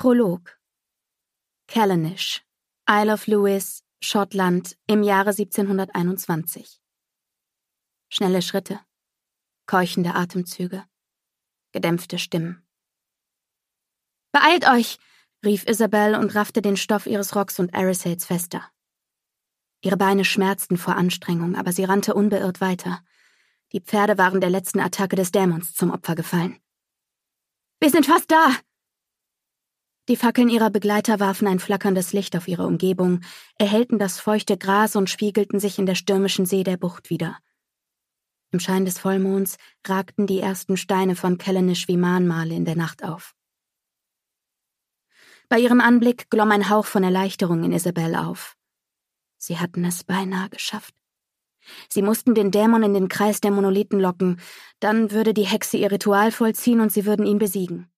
Prolog. Callanish, Isle of Lewis, Schottland, im Jahre 1721. Schnelle Schritte, keuchende Atemzüge, gedämpfte Stimmen. »Beeilt euch!« rief Isabel und raffte den Stoff ihres Rocks und Arisales fester. Ihre Beine schmerzten vor Anstrengung, aber sie rannte unbeirrt weiter. Die Pferde waren der letzten Attacke des Dämons zum Opfer gefallen. »Wir sind fast da!« Die Fackeln ihrer Begleiter warfen ein flackerndes Licht auf ihre Umgebung, erhellten das feuchte Gras und spiegelten sich in der stürmischen See der Bucht wider. Im Schein des Vollmonds ragten die ersten Steine von Callanish wie Mahnmale in der Nacht auf. Bei ihrem Anblick glomm ein Hauch von Erleichterung in Isabel auf. Sie hatten es beinahe geschafft. Sie mussten den Dämon in den Kreis der Monolithen locken, dann würde die Hexe ihr Ritual vollziehen und sie würden ihn besiegen.